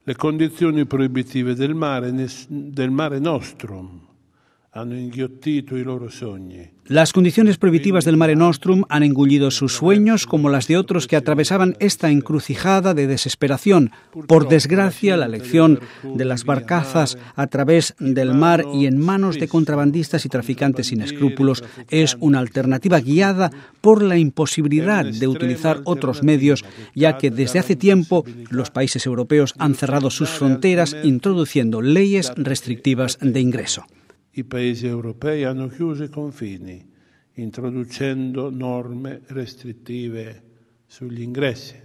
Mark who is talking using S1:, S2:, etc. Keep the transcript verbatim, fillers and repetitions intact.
S1: Le condizioni proibitive del mare, del Mare Nostrum hanno inghiottito i loro sogni.
S2: Las condiciones prohibitivas del Mare Nostrum han engullido sus sueños como las de otros que atravesaban esta encrucijada de desesperación. Por desgracia, la elección de las barcazas a través del mar y en manos de contrabandistas y traficantes sin escrúpulos es una alternativa guiada por la imposibilidad de utilizar otros medios, ya que desde hace tiempo los países europeos han cerrado sus fronteras introduciendo leyes restrictivas de ingreso.
S1: I paesi europei hanno chiuso i confini, introducendo norme restrittive sugli ingressi.